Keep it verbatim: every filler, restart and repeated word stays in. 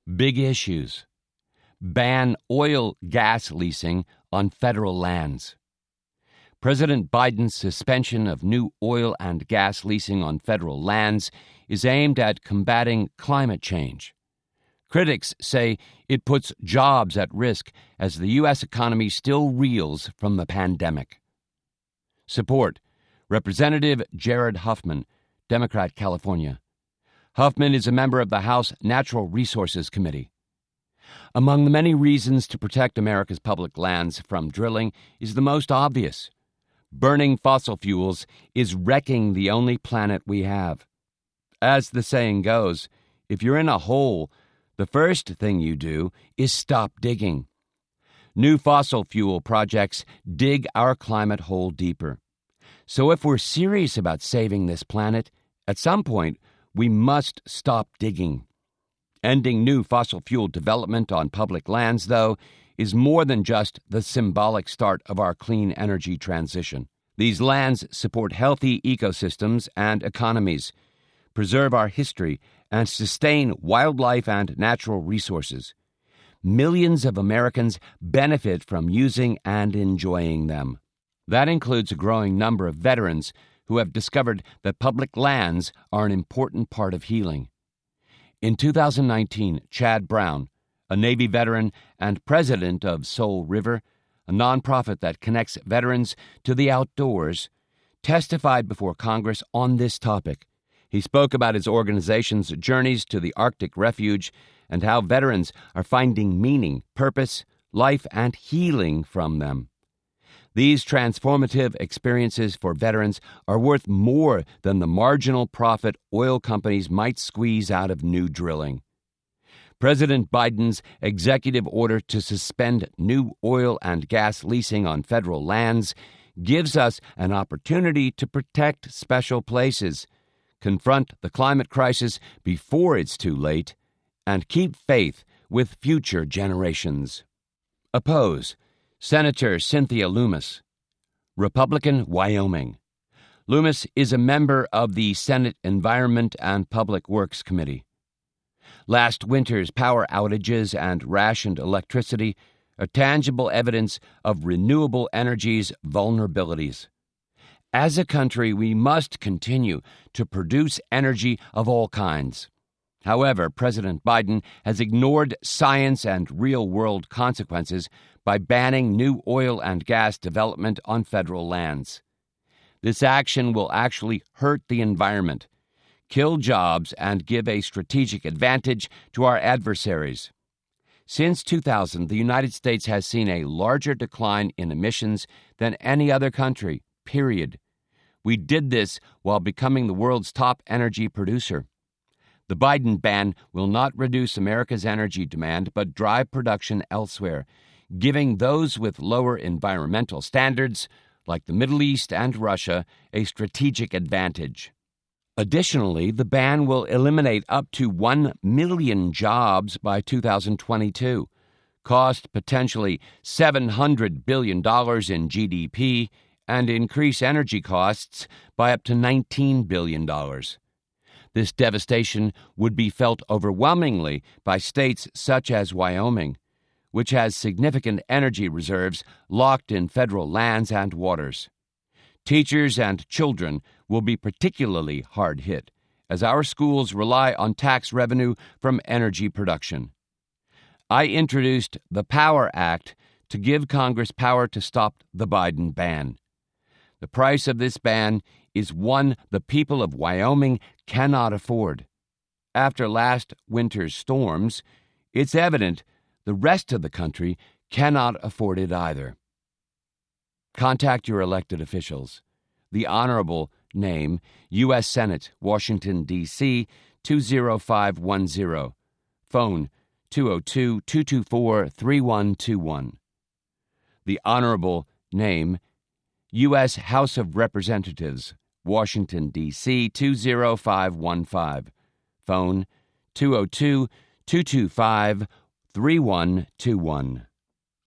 Big issues. Ban oil gas leasing on federal lands. President Biden's suspension of new oil and gas leasing on federal lands is aimed at combating climate change. Critics say it puts jobs at risk as the U S economy still reels from the pandemic. Support. Representative Jared Huffman, Democrat, California. Huffman is a member of the House Natural Resources Committee. Among the many reasons to protect America's public lands from drilling is the most obvious. Burning fossil fuels is wrecking the only planet we have. As the saying goes, if you're in a hole, the first thing you do is stop digging. New fossil fuel projects dig our climate hole deeper. So if we're serious about saving this planet, at some point, we must stop digging. Ending new fossil fuel development on public lands, though, is more than just the symbolic start of our clean energy transition. These lands support healthy ecosystems and economies, preserve our history, and sustain wildlife and natural resources. Millions of Americans benefit from using and enjoying them. That includes a growing number of veterans who have discovered that public lands are an important part of healing. In two thousand nineteen, Chad Brown, a Navy veteran and president of Soul River, a nonprofit that connects veterans to the outdoors, testified before Congress on this topic. He spoke about his organization's journeys to the Arctic Refuge and how veterans are finding meaning, purpose, life, and healing from them. These transformative experiences for veterans are worth more than the marginal profit oil companies might squeeze out of new drilling. President Biden's executive order to suspend new oil and gas leasing on federal lands gives us an opportunity to protect special places, confront the climate crisis before it's too late, and keep faith with future generations. Oppose. Senator Cynthia Lummis, Republican, Wyoming. Lummis is a member of the Senate Environment and Public Works Committee. Last winter's power outages and rationed electricity are tangible evidence of renewable energy's vulnerabilities. As a country, we must continue to produce energy of all kinds. However, President Biden has ignored science and real-world consequences by banning new oil and gas development on federal lands. This action will actually hurt the environment, kill jobs, and give a strategic advantage to our adversaries. Since two thousand, the United States has seen a larger decline in emissions than any other country, period. We did this while becoming the world's top energy producer. The Biden ban will not reduce America's energy demand but drive production elsewhere, giving those with lower environmental standards, like the Middle East and Russia, a strategic advantage. Additionally, the ban will eliminate up to one million jobs by two thousand twenty-two, cost potentially seven hundred billion dollars in G D P, and increase energy costs by up to nineteen billion dollars. This devastation would be felt overwhelmingly by states such as Wyoming, which has significant energy reserves locked in federal lands and waters. Teachers and children will be particularly hard hit, as our schools rely on tax revenue from energy production. I introduced the POWER Act to give Congress power to stop the Biden ban. The price of this ban is one the people of Wyoming cannot afford. After last winter's storms, it's evident the rest of the country cannot afford it either. Contact your elected officials. The Honorable name, U S Senate, Washington, D C, two zero five one zero. Phone two oh two, two two four, three one two one. The Honorable name, U S House of Representatives, Washington, D C, two zero five one five. Phone two oh two, two two five, three one two one.